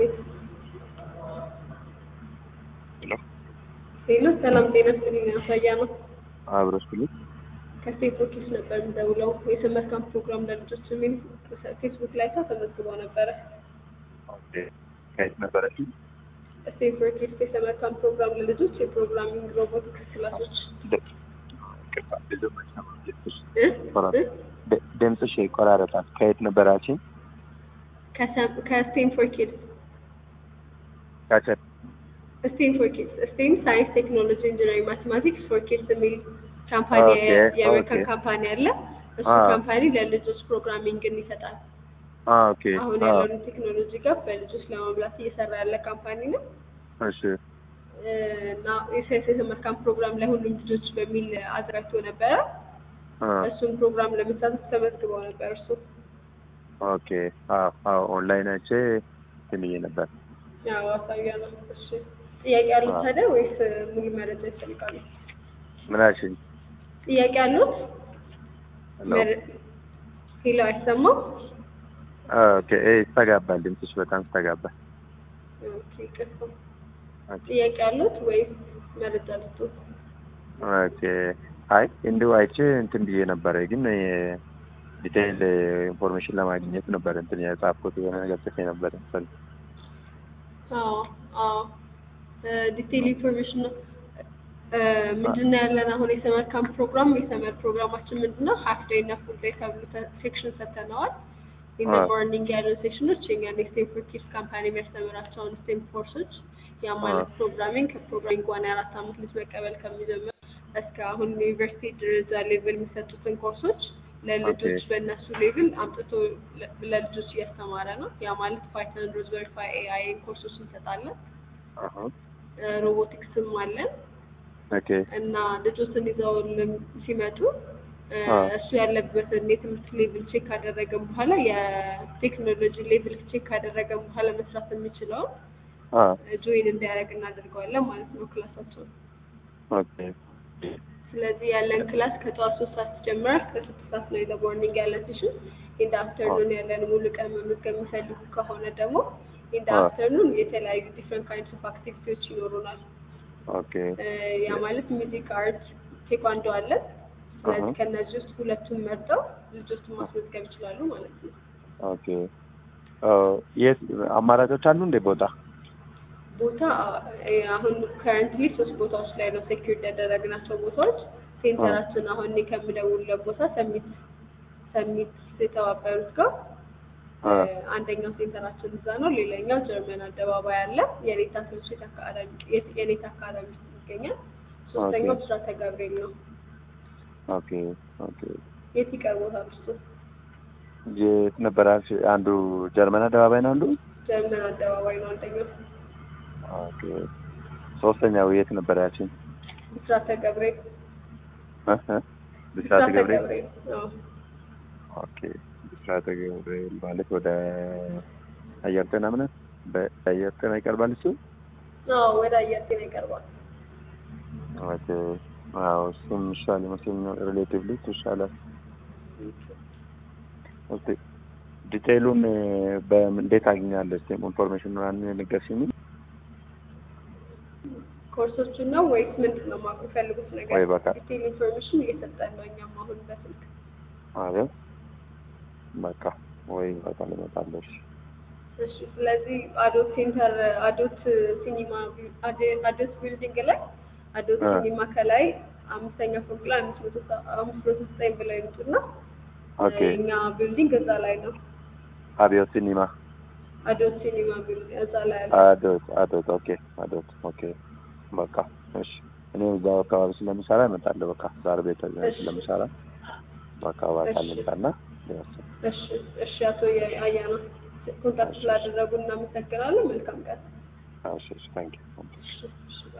ቤት ሄሎ ሌላ ሰላም ጤና ይስጥልኝ። አሳያ ነው አብረስኩልኝ ከፌስቡክ ነበር የምደውለው። የሰመር ካምፕ ፕሮግራም ለልጆች የሚል ፌስቡክ ላይ ተመዝግበው ነበረ። ኦኬ ከየት ነበረች? ስቴንፎርድ ኪድስ የሰመር ካምፕ ፕሮግራም ለልጆች የፕሮግራሚንግ ሮቦቲክስ ክላሶች ድምፅሽ ይቆራረጣል። ከየት ነበራችን? ከስቴንፎርድ ኪድስ ካቸር ስቴንፎርድ ኪድስ ስቴም ሳይንስ ቴክኖሎጂ ኢንጂነሪንግ ማቴማቲክስ ፎር ኪድስ የሚል ካምፓኒ የአሜሪካን ካምፓኒ አለ። እሱ ካምፓኒ ለልጆች ፕሮግራሚንግን ይሰጣል። ኦኬ አሁን ያለውን ቴክኖሎጂ ጋር በልጆች ለማምላት እየሰራ ያለ ካምፓኒ ነው። እሺ እና የሰመር ካምፕ ፕሮግራም ለሁሉም ልጆች በሚል አዘጋጅቶ ነበረ። እሱን ፕሮግራም ለመሳተፍ ተመዝግበው ነበር። እሱ ኦኬ ኦንላይን አይቼ ትንዬ ነበር። ያው አሳያ ነው። እሺ ጥያቄ አሉት ታዲያ ወይስ ሙሉ መረጃ ይፈልጋሉ? ምን አልሽኝ? ጥያቄ አሉት? ሄሎ አይሰማም? ኦኬ ይስተጋባል፣ ድምፅሽ በጣም ይስተጋባል። ኦኬ ጥያቄ አሉት ወይስ መረጃ አሉት? ኦኬ አይ እንዲሁ አይቼ እንትን ብዬ ነበረ፣ ግን ዲቴይል ኢንፎርሜሽን ለማግኘት ነበር እንትን የጻፍኩት የሆነ ነገር ጽፌ ነበር እንትን ዲቴይል ኢንፎርሜሽን ነው። ምንድነው ያለን አሁን የሰመር ካምፕ ፕሮግራም የሰመር ፕሮግራማችን ምንድነው ሃፍ ዴይ እና ፉል ዴይ ተብሎ ሴክሽን ሰጥተነዋል። ኢን ዘ ሞርኒንግ ያለው ሴክሽኖች የኛ ስቴንፎርድ ኪድስ ካምፓኒ የሚያስተምራቸውን ስቴም ኮርሶች ያ ማለት ፕሮግራሚንግ ከፕሮግራሚንግ 4 ዓመት ልጅ መቀበል ከሚጀምር እስከ አሁን ዩኒቨርሲቲ ደረጃ ሌቭል የሚሰጡትን ኮርሶች ለልጆች በእነሱ ሌቭል አምጥቶ ለልጆች እያስተማረ ነው። ያ ማለት ፓይተን፣ ሮዝበሪ ፓይ፣ ኤአይ ኮርሶች እንሰጣለን። ሮቦቲክስም አለን። ኦኬ እና ልጆችን ይዘው ሲመጡ እሱ ያለበትን የትምህርት ሌቭል ቼክ ካደረገን በኋላ የቴክኖሎጂ ሌቭል ቼክ ካደረገን በኋላ መስራት የሚችለው ጆይን እንዲያደርግ እናደርገዋለን ማለት ነው ክላሳቸውን። ኦኬ ስለዚህ ያለን ክላስ ከጠዋት 3 ሰዓት ይጀምራል። ከ6 ሰዓት ነው የሞርኒንግ ያለን ሴሽን። ኢን አፍተርኑን ያለን ሙሉ ቀን መመዝገብ የሚፈልጉ ከሆነ ደግሞ ኢን አፍተርኑን የተለያዩ ዲፍረንት ካይንድስ ኦፍ አክቲቪቲዎች ይኖሩናል። ኦኬ ያ ማለት ሚውዚክ፣ አርት፣ ቴኳንዶ አለ። ስለዚህ ከነዚህ ውስጥ ሁለቱን መርጠው ልጆችን ማስመዝገብ ይችላሉ ማለት ነው። ኦኬ የት አማራጮች አሉ እንደ ቦታ አሁን ከረንትሊ 3 ቦታዎች ላይ ነው ሴኩሪቲ ያደረግናቸው ቦታዎች። ሴንተራችን አሁን እኔ ከምደውልለት ቦታ ሰሚት የተባበሩት ጋር አንደኛው ሴንተራችን እዛ ነው። ሌላኛው ጀርመን አደባባይ አለ የኔታ ትምህርት አካዳሚ የኔታ አካዳሚ ይገኛል። ሶስተኛው ብስራተ ገብርኤል ነው። ኦኬ የት ይቀርቦታል? እሱ የት ነበር? አንዱ ጀርመን አደባባይ ነው። አንዱ ጀርመን አደባባይ ነው አንደኛው። ኦኬ ሶስተኛው የት ነበር ያልሽኝ? ብስራተ ገብርኤል ብስራተ ገብርኤል። ኦኬ ብስራተ ገብርኤል ማለት ወደ አየር ጤና ምን በአየር ጤና ይቀርባል እሱ? ወደ አየር ጤና ይቀርባል። ኦኬ እሱም ይሻላል ይመስለኛል፣ ሪሌቲቭሊ ይሻላል። ኦኬ ዲቴይሉን እንዴት አግኛለሁ? ኢንፎርሜሽን ምናምን ንገርሽኝ። ኮርሶቹን ነው ወይስ ምንድን ነው ማወቅ የሚፈልጉት ነገር? ወይ በቃ ዲቴይል ኢንፎርሜሽን እየሰጠን ነው እኛም አሁን በስልክ። አይደል? በቃ ወይ በቃ ልመጣለሽ። እሺ ስለዚህ አዶት ሴንተር አዶት ሲኒማ አዶት ቢልዲንግ ላይ አዶት ሲኒማ ከላይ 5ኛ ፎቅ ላይ 509 ብለው ይመጡና እኛ ቢልዲንግ እዛ ላይ ነው። አዶት ሲኒማ ቢልዲንግ እዛ ላይ አለ። አዶት ኦኬ በቃ እሺ። እኔ እዛው አካባቢ ስለምሰራ እመጣለሁ። በቃ ዛሬ ቤት ስለምሰራ በቃ ባታለንታና እሺ አቶ አያና ኮንታክት ስላደረጉ እናመሰግናለን። መልካም ቀን። እሺ ታንኪዩ።